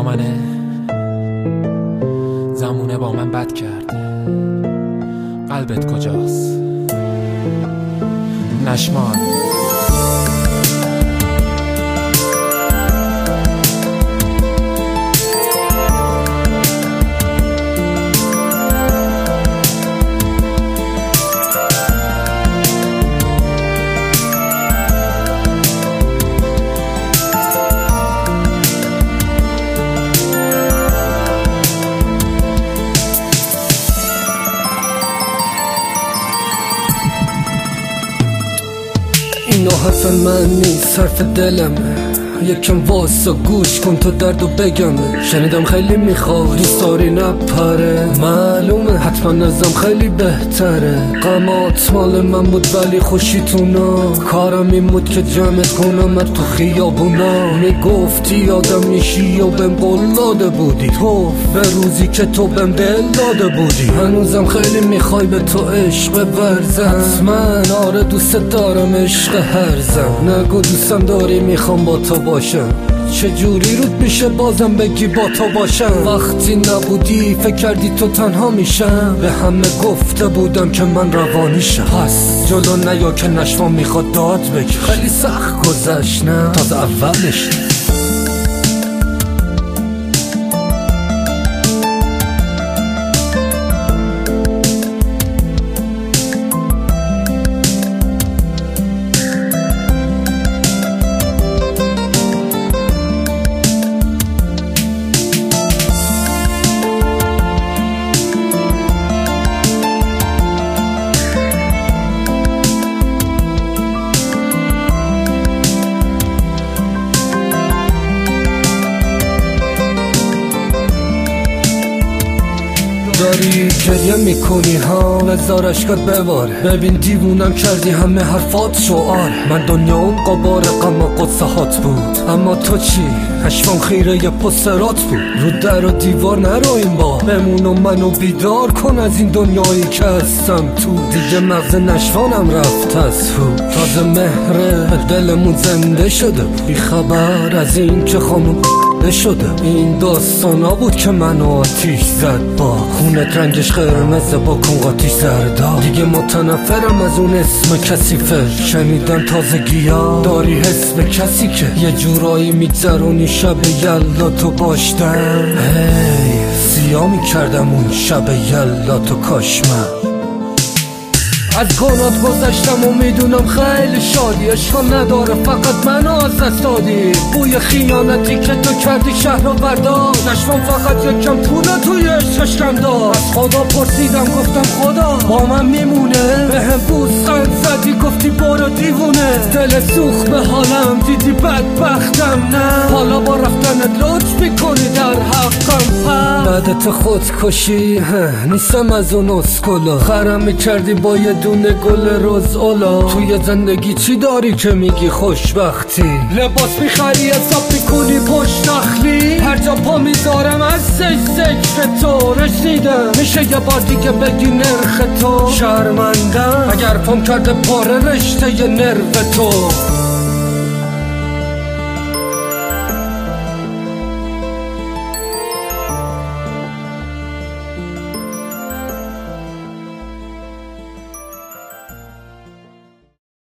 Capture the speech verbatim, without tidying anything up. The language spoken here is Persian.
با منه، زمونه با من بد کرده، قلبت کجاست؟ نشمان. اینو حرف من نیست، حرف دلمه. یکم واسا گوش کن تو دردو بگمه. شنیدم خیلی میخواد دوست داری نپره، معلومه حتما نظام خیلی بهتره. غمات مال من بود ولی خوشیتونا، کارم این بود که جمعت کنم تو خیابونا. میگفتی آدم میشی و بهم قول داده بودی، تو به روزی که تو بهم دل داده بودی. هنوزم خیلی میخوای به تو عشق ورزم، حتما آره دوست دارم عشق هرزم. نگو دوستم داری میخوام با تو باشم، چجوری رود میشه بازم بگی با تو باشم؟ وقتی نبودی فکر کردی تو تنها میشم، به همه گفته بودم که من روانیشم. پس جلو نیا که نشوان میخواد داد بگیر، خیلی سخت گذشت نه تازه اولش. داری گریه میکنی ها، بذار اشکات بباره. ببین دیوونم کردی همه حرفات شعار. من دنیام قبار غم و قصه هات بود، اما تو چی؟ اشفام خیره یه پسترات بود. رو در و دیوار نرو این با بمون و منو بیدار کن از این دنیایی که هستم تو. دیگه مغز نشوانم رفت از رو، تازه مهره به دلمون زنده شده. بی خبر از این که خانم شده. این داستانا بود که منو آتیش زد، با خونت رنگش قرمزه با کنقاتیش زردا. دیگه متنفرم از اون اسم کثیفه، شنیدم تازگی ها داری حس به کسی که یه جورایی میگذرونی شب یلا تو باشدم. هی سیاه میکردم اون شب یلا تو کاش من از گناهات گذشتم و میدونم خیلی شادی. اشکال نداره فقط منو از دست دادی، بوی خیانتی که تو کردی شهر رو بردار. نشوان فقط یکم پول توی عشقش کم دار. از خدا پرسیدم گفتم خدا با من میمونه، به هم بوستان زدی گفتی برو دیوونه. دل سوخت به حالم دیدی بدبختم، نه حالا با رفتنت لطف میکنی در حقم. بعدت خود کشی نیستم از اون اسکولا، خرم میکردی با یه دونه گل روز اولا. توی زندگی چی داری که میگی خوشبختی؟ لباس میخری حساب میکنی پشت نخلی، هر جا پا میذارم از سش ذکر تو رسیدم. میشه یه بار دیگه بگی نرخ تو؟ شرمندم اگر پام کرده پاره رشته ی نرو تو.